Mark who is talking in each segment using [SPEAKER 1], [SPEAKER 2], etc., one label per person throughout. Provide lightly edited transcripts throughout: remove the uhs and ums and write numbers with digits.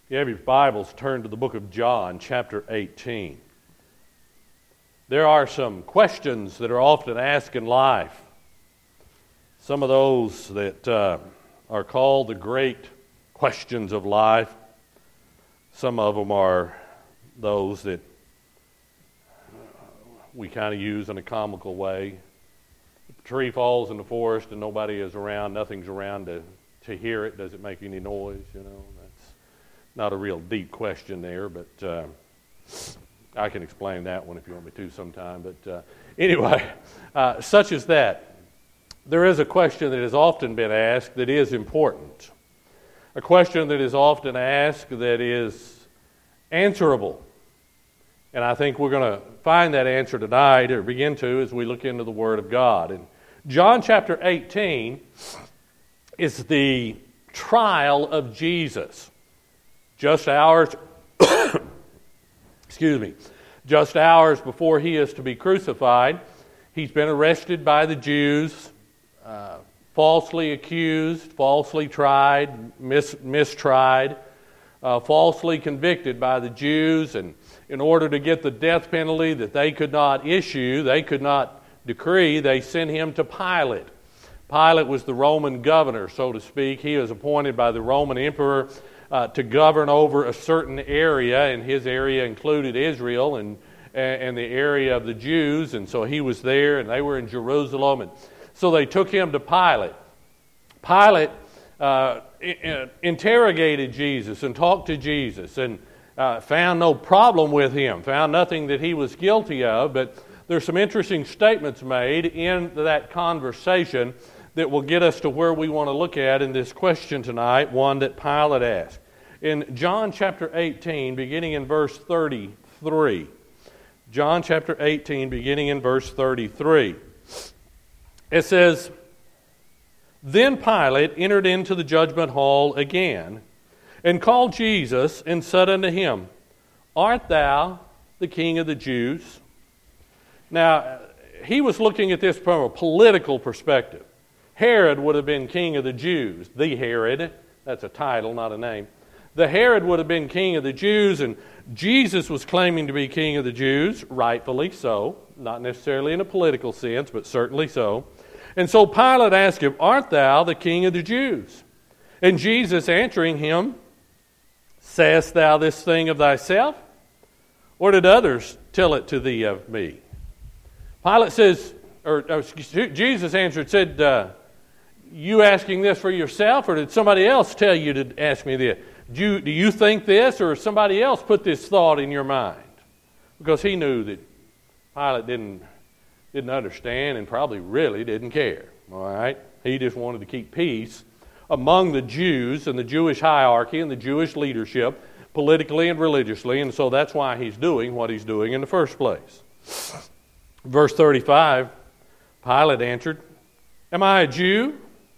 [SPEAKER 1] If you have your Bibles, turn to the book of John, chapter 18. There are some questions that are often asked in life. Some of those that are called the great questions of life. Some of them are those that we kind of use in a comical way. If a tree falls in the forest and nobody is around, nothing's around to hear it, does it make any noise? That's not a real deep question there, but I can explain that one if you want me to sometime. But anyway, such as that. There is a question that has often been asked that is important. A question that is often asked that is answerable. And I think we're going to find that answer tonight, or begin to, as we look into the Word of God. And John chapter 18 is the trial of Jesus. Just hours before he is to be crucified, he's been arrested by the Jews, falsely accused, falsely tried, mistried, falsely convicted by the Jews, and in order to get the death penalty that they could not issue, they could not decree, they sent him to Pilate. Pilate was the Roman governor, so to speak. He was appointed by the Roman emperor to govern over a certain area, and his area included Israel and the area of the Jews, and so he was there, and they were in Jerusalem, and so they took him to Pilate. Pilate interrogated Jesus and talked to Jesus and found no problem with him, found nothing that he was guilty of, but there's some interesting statements made in that conversation that will get us to where we want to look at in this question tonight, one that Pilate asked. In John chapter 18, beginning in verse 33. John chapter 18, beginning in verse 33. It says, "Then Pilate entered into the judgment hall again, and called Jesus, and said unto him, Art thou the King of the Jews?" Now, he was looking at this from a political perspective. Herod would have been king of the Jews. The Herod, that's a title, not a name. The Herod would have been king of the Jews, and Jesus was claiming to be king of the Jews, rightfully so. Not necessarily in a political sense, but certainly so. And so Pilate asked him, "Art thou the King of the Jews?" And Jesus answering him, "Sayest thou this thing of thyself, or did others tell it to thee of me?" Pilate says, Jesus answered, said, "You asking this for yourself, or did somebody else tell you to ask me this? Do you think this, or somebody else put this thought in your mind?" Because he knew that Pilate didn't understand and probably really didn't care. All right, he just wanted to keep peace among the Jews and the Jewish hierarchy and the Jewish leadership, politically and religiously, and so that's why he's doing what he's doing in the first place. Verse 35, Pilate answered, "Am I a Jew?"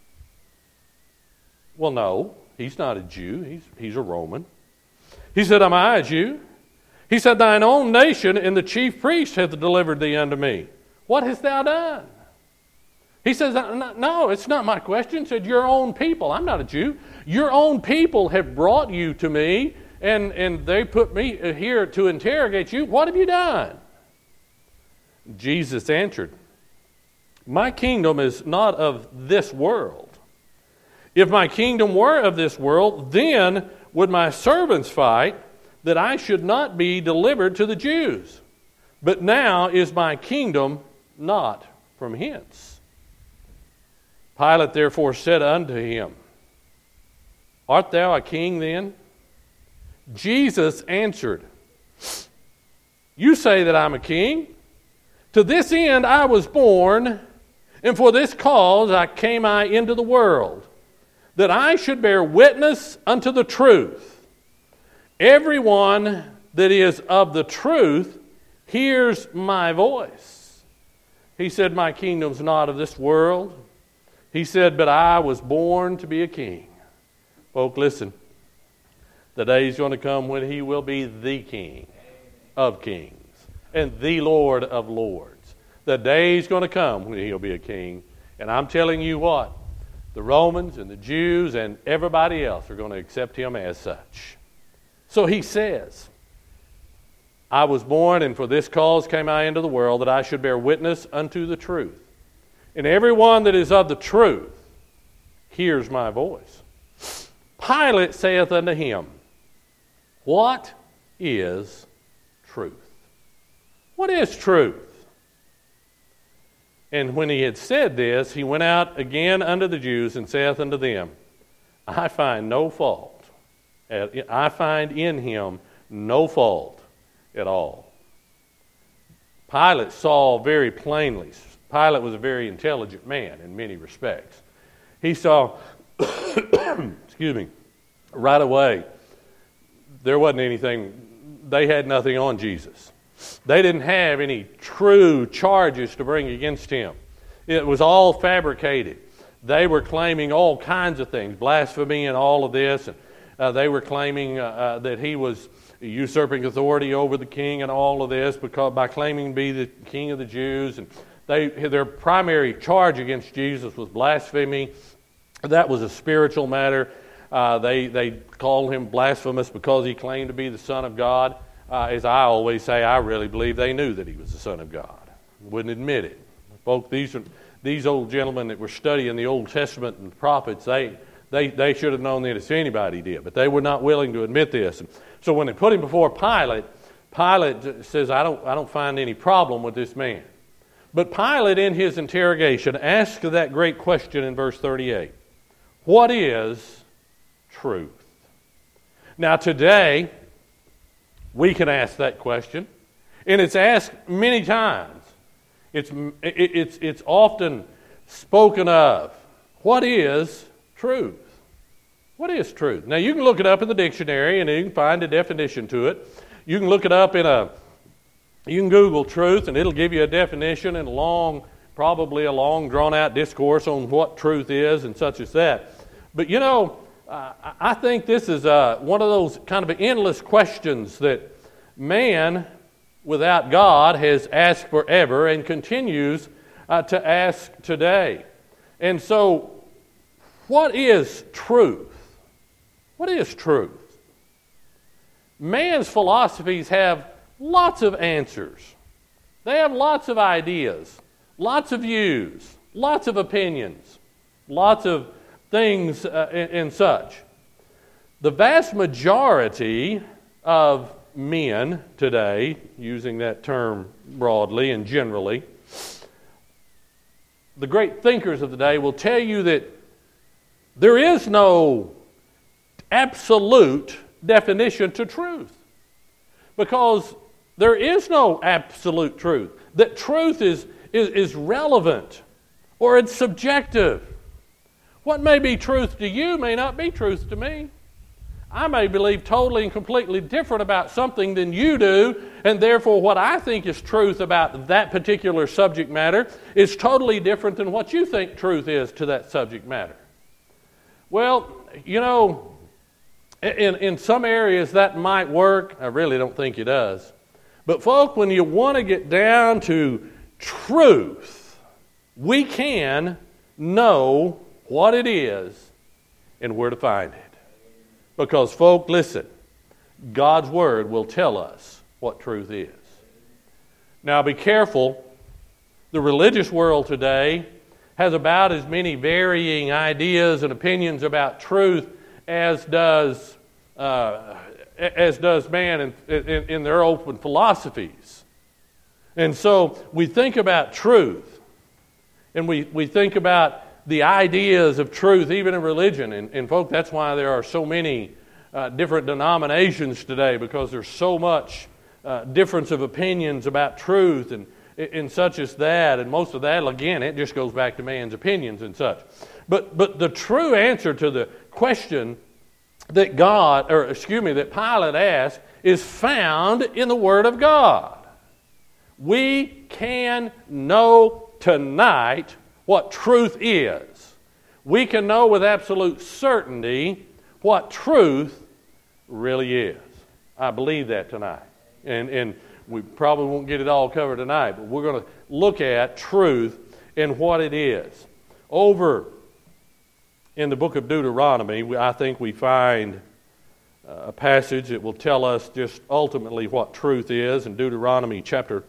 [SPEAKER 1] Well, no, he's not a Jew. He's a Roman. He said, "Am I a Jew?" He said, "Thine own nation and the chief priest hath delivered thee unto me. What hast thou done?" He says, "No, it's not my question." He said, "Your own people." I'm not a Jew. "Your own people have brought you to me, and they put me here to interrogate you. What have you done?" Jesus answered, "My kingdom is not of this world. If my kingdom were of this world, then would my servants fight, that I should not be delivered to the Jews. But now is my kingdom not from hence." Pilate therefore said unto him, "Art thou a king then?" Jesus answered, "You say that I'm a king. To this end I was born, and for this cause came I into the world, that I should bear witness unto the truth. Everyone that is of the truth hears my voice." He said, "My kingdom's not of this world." He said, "But I was born to be a king." Folk, listen. The day is going to come when he will be the King of kings and the Lord of lords. The day is going to come when he'll be a king. And I'm telling you what, the Romans and the Jews and everybody else are going to accept him as such. So he says, I was born, and for this cause came I into the world, that I should bear witness unto the truth. And everyone that is of the truth hears my voice. Pilate saith unto him, What is truth? What is truth? And when he had said this, he went out again unto the Jews, and saith unto them, I find no fault. I find in him no fault at all. Pilate saw very plainly. Pilate was a very intelligent man in many respects. He saw, excuse me, right away, there wasn't anything, they had nothing on Jesus. They didn't have any true charges to bring against him. It was all fabricated. They were claiming all kinds of things, blasphemy and all of this. And they were claiming that he was usurping authority over the king and all of this by claiming to be the king of the Jews. And their primary charge against Jesus was blasphemy. That was a spiritual matter. They called him blasphemous because he claimed to be the Son of God. As I always say, I really believe they knew that he was the Son of God. Wouldn't admit it. Folks, these old gentlemen that were studying the Old Testament and the prophets, they should have known that if anybody did, but they were not willing to admit this. And so when they put him before Pilate, Pilate says, I don't find any problem with this man. But Pilate, in his interrogation, asked that great question in verse 38. What is truth? Now today, we can ask that question, and it's asked many times. It's often spoken of. What is truth? What is truth? Now you can look it up in the dictionary, and you can find a definition to it. You can look it up you can Google truth, and it'll give you a definition and probably a long drawn-out discourse on what truth is and such as that. But I think this is one of those kind of endless questions that man, without God, has asked forever and continues to ask today. And so, what is truth? What is truth? Man's philosophies have lots of answers. They have lots of ideas, lots of views, lots of opinions, lots of things and such. The vast majority of men today, using that term broadly and generally, the great thinkers of the day will tell you that there is no absolute definition to truth, because there is no absolute truth. That truth is relevant, or it's subjective. What may be truth to you may not be truth to me. I may believe totally and completely different about something than you do, and therefore what I think is truth about that particular subject matter is totally different than what you think truth is to that subject matter. Well, in some areas that might work. I really don't think it does. But folk, when you want to get down to truth, we can know what it is and where to find it. Because, folk, listen, God's Word will tell us what truth is. Now, be careful. The religious world today has about as many varying ideas and opinions about truth as does man in their open philosophies. And so we think about truth, and we think about the ideas of truth, even in religion. And folk, that's why there are so many different denominations today, because there's so much difference of opinions about truth and such as that. And most of that, again, it just goes back to man's opinions and such. But the true answer to the question that that Pilate asked is found in the Word of God. We can know tonight what truth is. We can know with absolute certainty what truth really is. I believe that tonight. And we probably won't get it all covered tonight, but we're going to look at truth and what it is. Over in the book of Deuteronomy, I think we find a passage that will tell us just ultimately what truth is in Deuteronomy chapter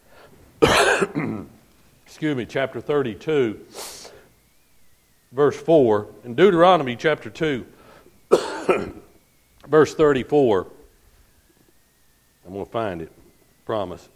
[SPEAKER 1] chapter 32, verse 4. In Deuteronomy chapter 2, verse 34, I'm going to find it, promise.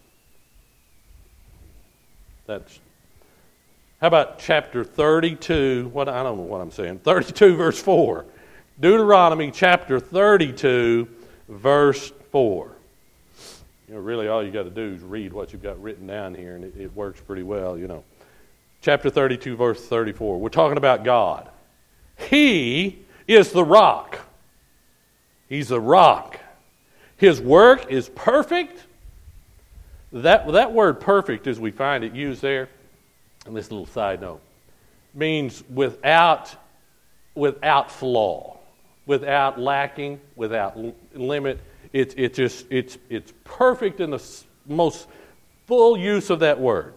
[SPEAKER 1] How about chapter 32? I don't know what I'm saying. 32, verse 4. Deuteronomy chapter 32, verse 4. Really all you got to do is read what you've got written down here, and it works pretty well, Chapter 32, verse 34. We're talking about God. He is the rock. He's the rock. His work is perfect. That word perfect, as we find it used there, and this little side note, means without flaw, without lacking, without limit. It's perfect in the most full use of that word.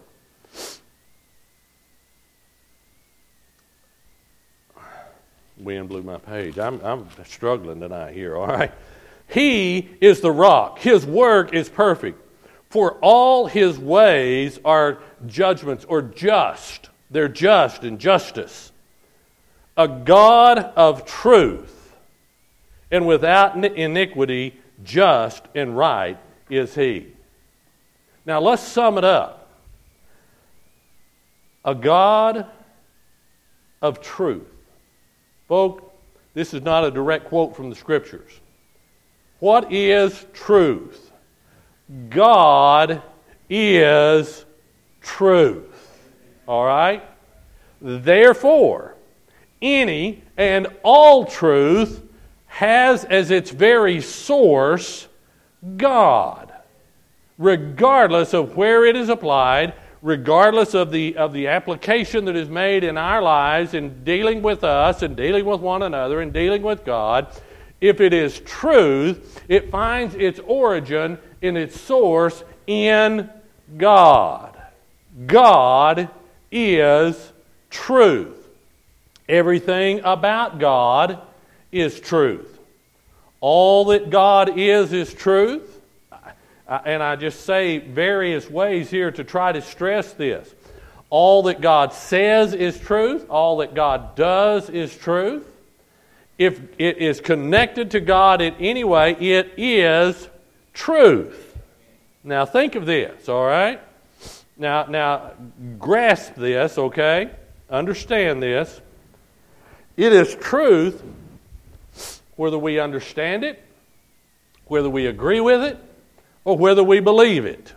[SPEAKER 1] Wind blew my page. I'm struggling tonight here. All right. He is the rock. His work is perfect. For all his ways are judgments or just. They're just in justice. A God of truth, and without iniquity, just and right is he. Now let's sum it up. A God of truth. Folks, this is not a direct quote from the Scriptures. What is truth? God is truth. All right? Therefore, any and all truth has as its very source God, regardless of where it is applied, regardless of the application that is made in our lives in dealing with us and dealing with one another and dealing with God. If it is truth, it finds its origin in its source in God. God is truth. Everything about God is truth. All that God is truth. And I just say various ways here to try to stress this. All that God says is truth. All that God does is truth. If it is connected to God in any way, it is truth. Now think of this, all right? Now grasp this, okay? Understand this. It is truth whether we understand it, whether we agree with it, or whether we believe it.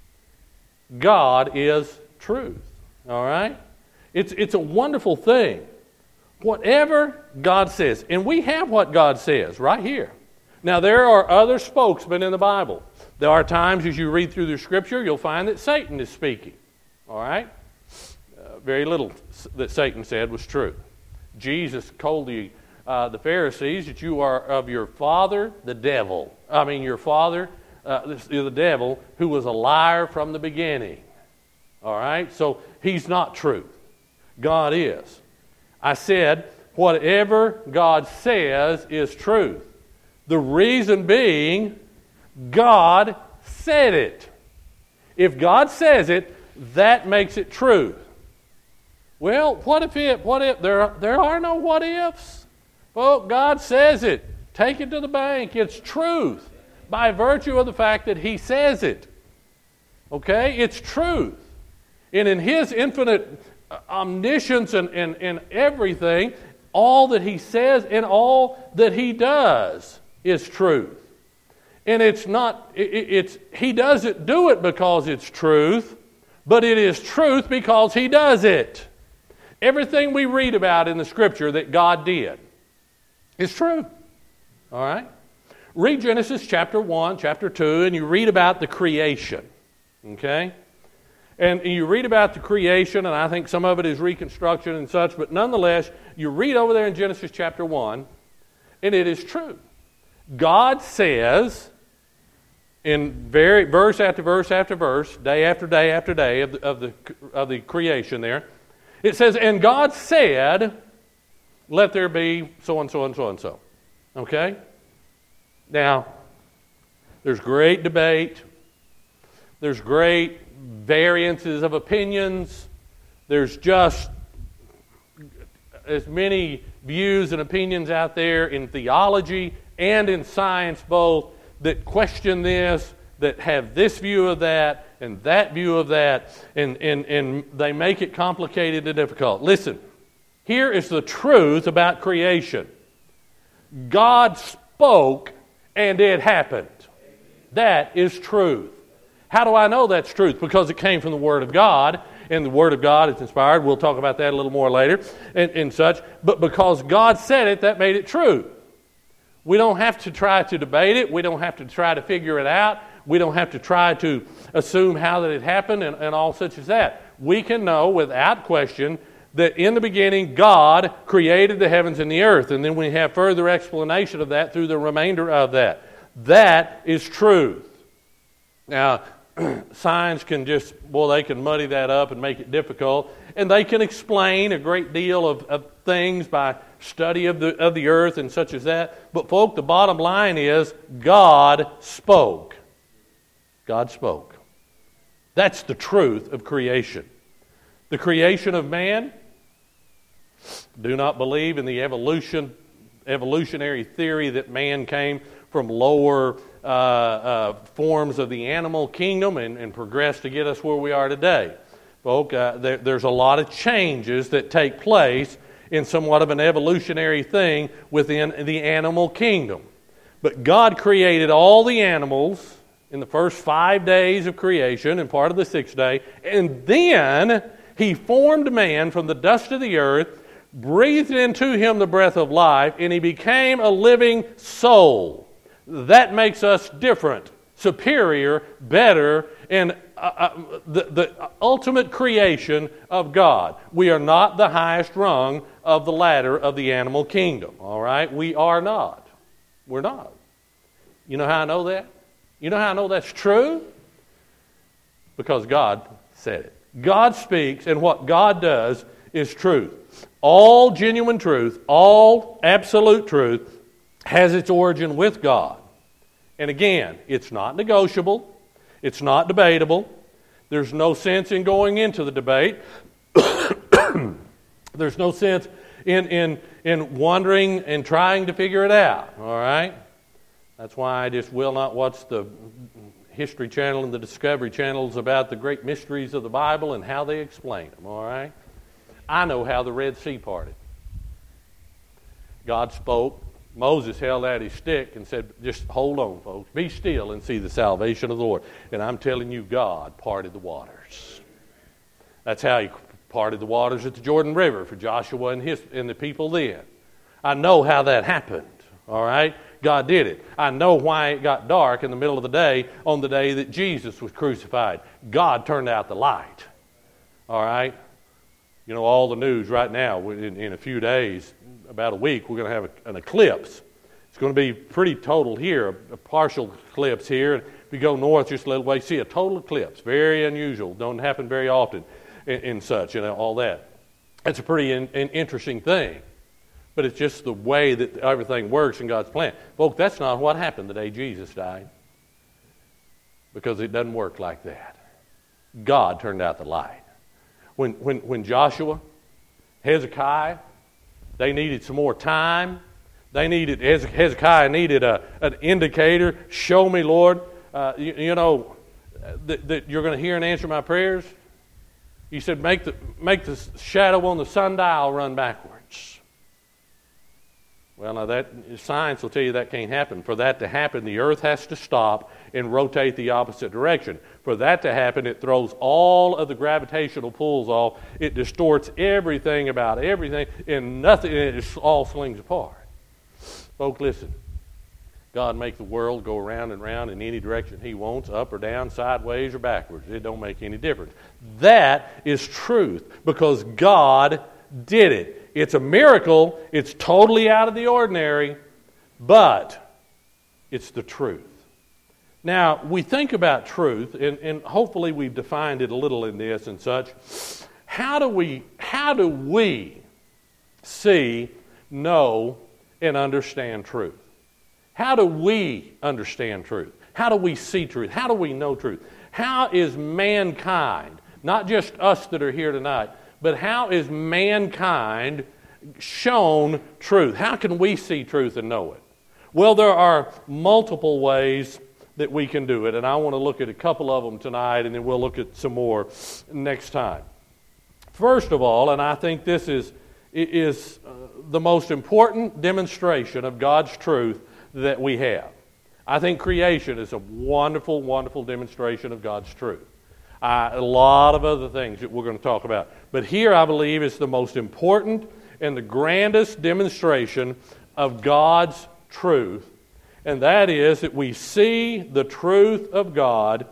[SPEAKER 1] God is truth. All right? It's a wonderful thing. Whatever God says, and we have what God says right here. Now, there are other spokesmen in the Bible. There are times as you read through the Scripture, you'll find that Satan is speaking. All right? Very little that Satan said was true. Jesus told the Pharisees that you are of your father, the devil. Your father, the devil, who was a liar from the beginning. All right? So he's not truth. God is. I said, whatever God says is truth. The reason being, God said it. If God says it, that makes it truth. Well, what if there are no what ifs? Well, God says it. Take it to the bank. It's truth by virtue of the fact that He says it. Okay? It's truth. And in His infinite omniscience and everything, all that He says and all that He does is truth. And it's not, He doesn't do it because it's truth, but it is truth because He does it. Everything we read about in the Scripture that God did is true. All right? Read Genesis chapter 1, chapter 2, and you read about the creation. Okay? And you read about the creation, and I think some of it is reconstruction and such, but nonetheless, you read over there in Genesis chapter 1, and it is true. God says, in verse after verse after verse, day after day after day of the creation there, it says, and God said, let there be so and so and so and so. Okay? Now, there's great debate. There's great variances of opinions. There's just as many views and opinions out there in theology and in science both that question this, that have this view of that and that view of that, and they make it complicated and difficult. Listen, here is the truth about creation. God spoke and it happened. That is truth. How do I know that's truth? Because it came from the Word of God, and the Word of God is inspired. We'll talk about that a little more later and such. But because God said it, that made it true. We don't have to try to debate it. We don't have to try to figure it out. We don't have to try to assume how that it happened and all such as that. We can know without question that in the beginning God created the heavens and the earth. And then we have further explanation of that through the remainder of that. That is truth. Now, science can they can muddy that up and make it difficult. And they can explain a great deal of things by study of the earth and such as that. But folk, the bottom line is God spoke. God spoke. That's the truth of creation. The creation of man, do not believe in the evolutionary theory that man came from lower forms of the animal kingdom and progressed to get us where we are today. Folk, there's a lot of changes that take place in somewhat of an evolutionary thing within the animal kingdom. But God created all the animals in the first 5 days of creation and part of the sixth day, and then He formed man from the dust of the earth, breathed into him the breath of life, and he became a living soul. That makes us different, superior, better, and the ultimate creation of God. We are not the highest rung of the ladder of the animal kingdom, all right? We are not. We're not. You know how I know that? You know how I know that's true? Because God said it. God speaks, and what God does is truth. All genuine truth, all absolute truth has its origin with God. And again, it's not negotiable. It's not debatable. There's no sense in going into the debate. There's no sense in wondering and trying to figure it out. All right? That's why I just will not watch the History Channel and the Discovery Channels about the great mysteries of the Bible and how they explain them. All right? I know how the Red Sea parted. God spoke. Moses held out his stick and said, just hold on, folks. Be still and see the salvation of the Lord. And I'm telling you, God parted the waters. That's how He parted the waters at the Jordan River for Joshua and the people then. I know how that happened. All right? God did it. I know why it got dark in the middle of the day on the day that Jesus was crucified. God turned out the light. All right? You know, all the news right now, in a few days, about a week, we're going to have an eclipse. It's going to be pretty total here, a partial eclipse here. If you go north just a little way, see a total eclipse. Very unusual. Don't happen very often in such and all that. It's a pretty interesting thing. But it's just the way that everything works in God's plan. Folks, that's not what happened the day Jesus died. Because it doesn't work like that. God turned out the light. When Joshua, Hezekiah, they needed some more time. Hezekiah needed an indicator. Show me, Lord, that you're going to hear and answer my prayers. He said, make the shadow on the sundial run backwards. Well, now that science will tell you that can't happen. For that to happen, the earth has to stop and rotate the opposite direction. For that to happen, it throws all of the gravitational pulls off. It distorts everything about everything, and nothing. And it all slings apart. Folks, listen. God makes the world go around and round in any direction He wants, up or down, sideways or backwards. It don't make any difference. That is truth because God did it. It's a miracle. It's totally out of the ordinary, but it's the truth. Now, we think about truth, and hopefully we've defined it a little in this and such. How do we see, know, and understand truth? How do we understand truth? How do we see truth? How do we know truth? How is mankind, not just us that are here tonight, but how is mankind shown truth? How can we see truth and know it? Well, there are multiple ways that we can do it, and I want to look at a couple of them tonight, and then we'll look at some more next time. First of all, and I think this is the most important demonstration of God's truth that we have. I think creation is a wonderful, wonderful demonstration of God's truth. A lot of other things that we're going to talk about. But here, I believe, is the most important and the grandest demonstration of God's truth. And that is that we see the truth of God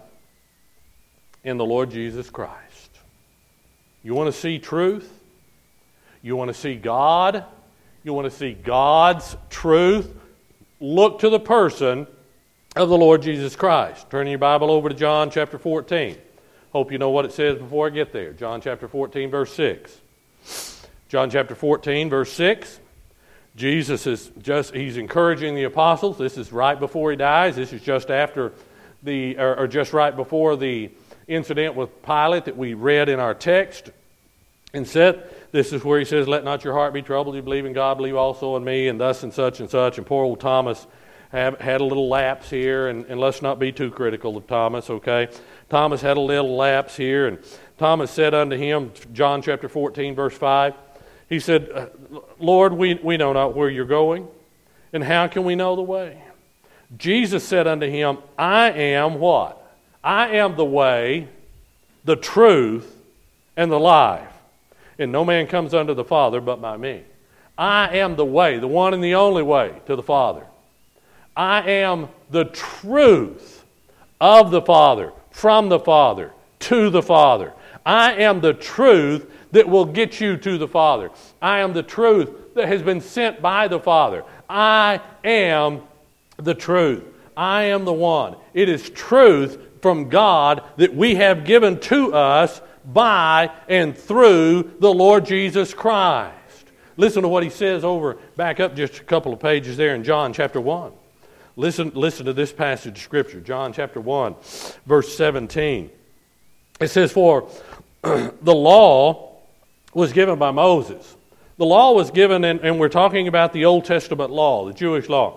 [SPEAKER 1] in the Lord Jesus Christ. You want to see truth? You want to see God? You want to see God's truth? Look to the person of the Lord Jesus Christ. Turn your Bible over to John chapter 14. Hope you know what it says before I get there. John chapter 14, verse 6. John chapter 14, verse 6. Jesus he's encouraging the apostles. This is right before he dies. This is just after just right before the incident with Pilate that we read in our text. And this is where he says, "Let not your heart be troubled. You believe in God, believe also in me, and thus and such and such." And poor old Thomas had a little lapse here, and let's not be too critical of Thomas, okay? Thomas had a little lapse here, and Thomas said unto him, John chapter 14, verse 5, he said, "Lord, we know not where you're going, and how can we know the way?" Jesus said unto him, "I am" what? "I am the way, the truth, and the life. And no man comes unto the Father but by me." I am the way, the one and the only way to the Father. I am the truth of the Father, from the Father, to the Father. I am the truth that will get you to the Father. I am the truth that has been sent by the Father. I am the truth. I am the one. It is truth from God that we have given to us by and through the Lord Jesus Christ. Listen to what he says back up just a couple of pages there in John chapter 1. Listen to this passage of Scripture, John chapter 1, verse 17. It says, "For the law was given by Moses." The law was given, and we're talking about the Old Testament law, the Jewish law.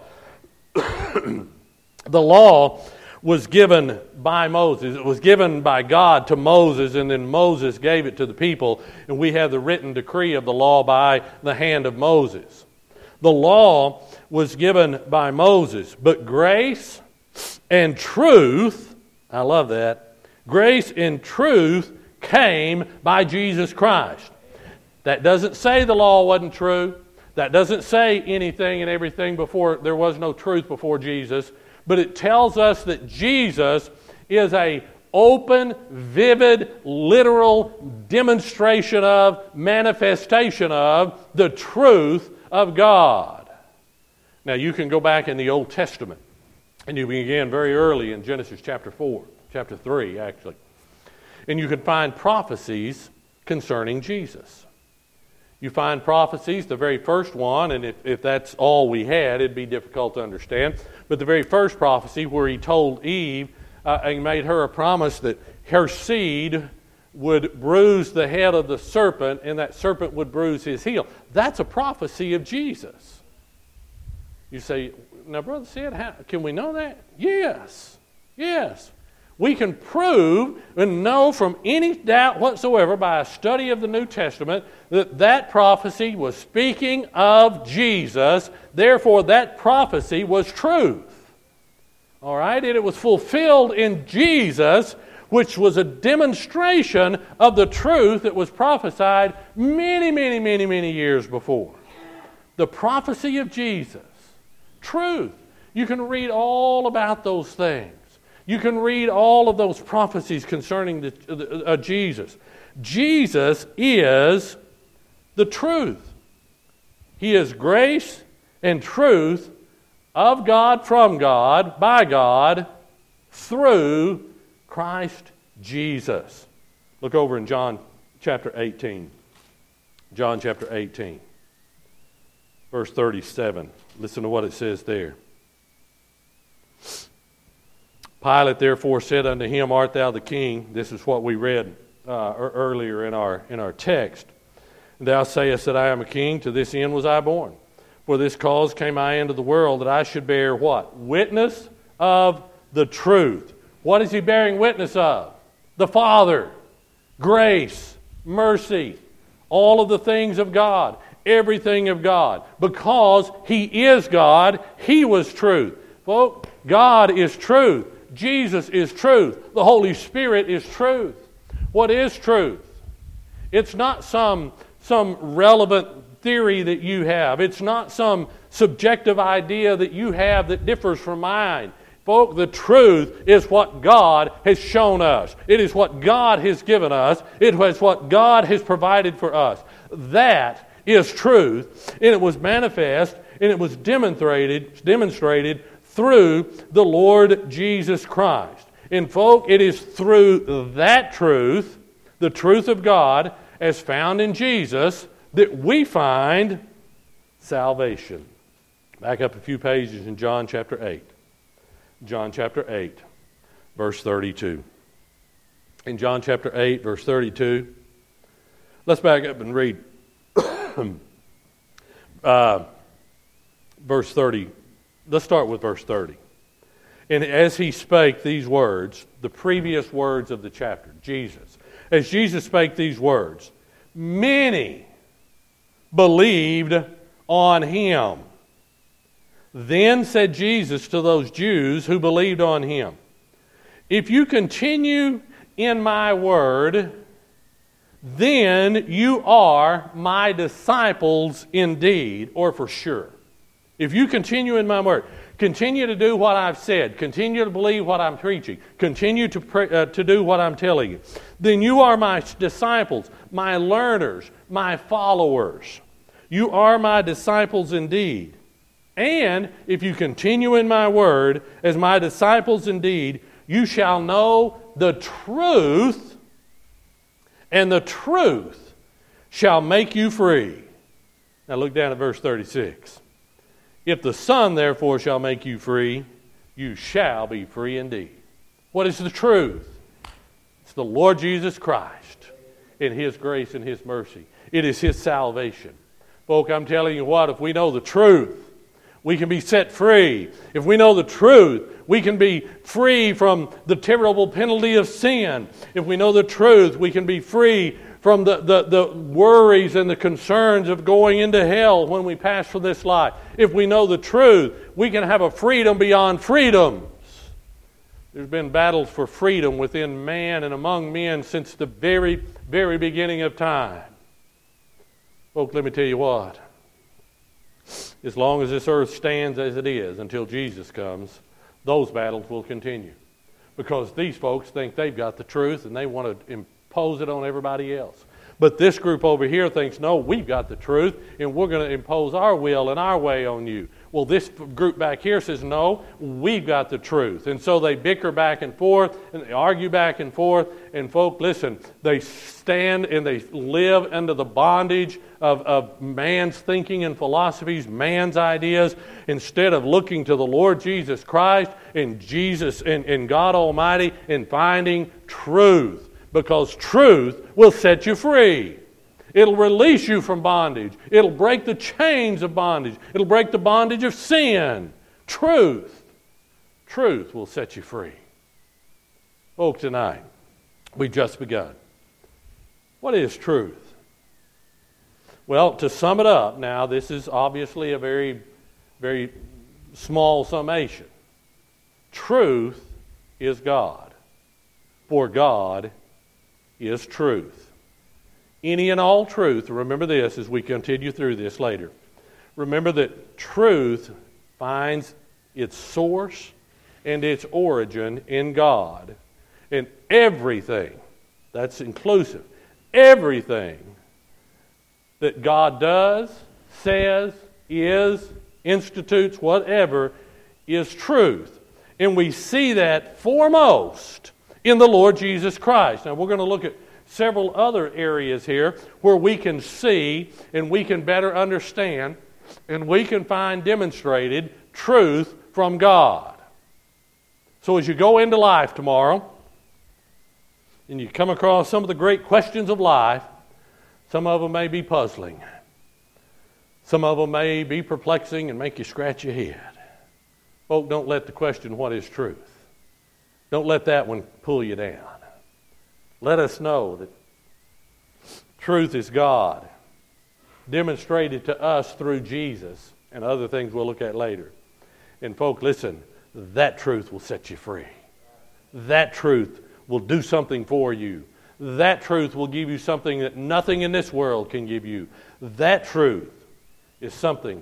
[SPEAKER 1] The law was given by Moses. It was given by God to Moses, and then Moses gave it to the people, and we have the written decree of the law by the hand of Moses. The law was given by Moses, but grace and truth, I love that, grace and truth came by Jesus Christ. That doesn't say the law wasn't true. That doesn't say anything and everything before, there was no truth before Jesus. But it tells us that Jesus is a open, vivid, literal demonstration of, manifestation of the truth of God. Now you can go back in the Old Testament, and you begin very early in Genesis chapter 3 actually. And you can find prophecies concerning Jesus. You find prophecies, the very first one, and if that's all we had, it'd be difficult to understand. But the very first prophecy where he told Eve, and made her a promise that her seed would bruise the head of the serpent, and that serpent would bruise his heel. That's a prophecy of Jesus. You say, now, Brother Sid, how can we know that? Yes. We can prove and know from any doubt whatsoever by a study of the New Testament that prophecy was speaking of Jesus. Therefore, that prophecy was truth. All right? And it was fulfilled in Jesus, which was a demonstration of the truth that was prophesied many years before. The prophecy of Jesus. Truth. You can read all about those things. You can read all of those prophecies concerning Jesus. Jesus is the truth. He is grace and truth of God, from God, by God, through Christ Jesus. Look over in John chapter 18. John chapter 18, verse 37. Listen to what it says there. Pilate therefore said unto him, Art thou the king? This is what we read earlier in our text. Thou sayest that I am a king, to this end was I born. For this cause came I into the world, that I should bear what? Witness of the truth. What is he bearing witness of? The Father, grace, mercy, all of the things of God, everything of God. Because he is God, he was truth. Folks, God is truth. Jesus is truth. The Holy Spirit is truth. What is truth? It's not some relevant theory that you have. It's not some subjective idea that you have that differs from mine. Folks, the truth is what God has shown us. It is what God has given us. It is what God has provided for us. That is truth, and it was manifest, and it was demonstrated through the Lord Jesus Christ. And folks, it is through that truth, the truth of God, as found in Jesus, that we find salvation. Back up a few pages in John chapter 8. John chapter 8, verse 32. In John chapter 8, verse 32, let's back up and read verse 30. Let's start with verse 30. And as he spake these words, the previous words of the chapter, Jesus, as Jesus spake these words, many believed on him. Then said Jesus to those Jews who believed on him, if you continue in my word, then you are my disciples indeed, or for sure. If you continue in my word, continue to do what I've said, continue to believe what I'm preaching, continue to do what I'm telling you, then you are my disciples, my learners, my followers. You are my disciples indeed. And if you continue in my word as my disciples indeed, you shall know the truth, and the truth shall make you free. Now look down at verse 36. If the Son therefore shall make you free, you shall be free indeed. What is the truth? It's the Lord Jesus Christ in his grace and his mercy. It is his salvation. Folks, I'm telling you what, if we know the truth, we can be set free. If we know the truth, we can be free from the terrible penalty of sin. If we know the truth, we can be free from the worries and the concerns of going into hell when we pass from this life. If we know the truth, we can have a freedom beyond freedoms. There's been battles for freedom within man and among men since the very, very beginning of time. Folks, let me tell you what. As long as this earth stands as it is until Jesus comes, those battles will continue. Because these folks think they've got the truth and they want to impose it on everybody else. But this group over here thinks, no, we've got the truth and we're going to impose our will and our way on you. Well, this group back here says, no, we've got the truth. And so they bicker back and forth and they argue back and forth. And folks, listen, they stand and they live under the bondage of man's thinking and philosophies, man's ideas, instead of looking to the Lord Jesus Christ and Jesus and God Almighty and finding truth. Because truth will set you free. It'll release you from bondage. It'll break the chains of bondage. It'll break the bondage of sin. Truth will set you free. Folks, tonight, we've just begun. What is truth? Well, to sum it up, now, this is obviously a very, very small summation. Truth is God. For God is truth. Any and all truth, remember this as we continue through this later. Remember that truth finds its source and its origin in God. And everything, that's inclusive, everything that God does, says, is, institutes, whatever, is truth. And we see that foremost in the Lord Jesus Christ. Now we're going to look at several other areas here where we can see and we can better understand and we can find demonstrated truth from God. So as you go into life tomorrow, and you come across some of the great questions of life, some of them may be puzzling. Some of them may be perplexing and make you scratch your head. Folk, don't let the question, what is truth? Don't let that one pull you down. Let us know that truth is God, demonstrated to us through Jesus and other things we'll look at later. And folk, listen, that truth will set you free. That truth will do something for you. That truth will give you something that nothing in this world can give you. That truth is something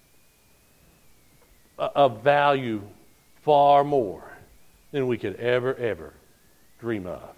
[SPEAKER 1] of value far more than we could ever dream of.